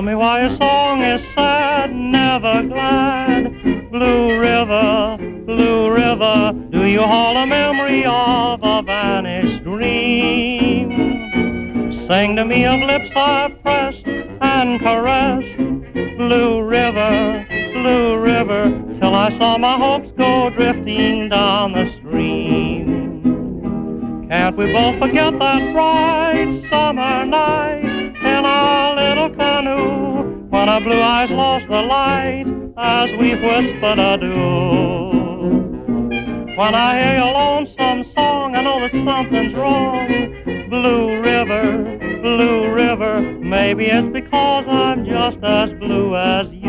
me why your song is sad, never glad. Blue River, do you hold a memory of a vanished dream? Sing to me of lips I've pressed and caressed. Blue River, till I saw my hopes go drifting down the stream. Can't we both forget that bright summer night in our little canoe, when our blue eyes lost the light as we whispered adieu? When I hear your lonesome song, I know that something's wrong. Blue River, maybe it's because I'm just as blue as you.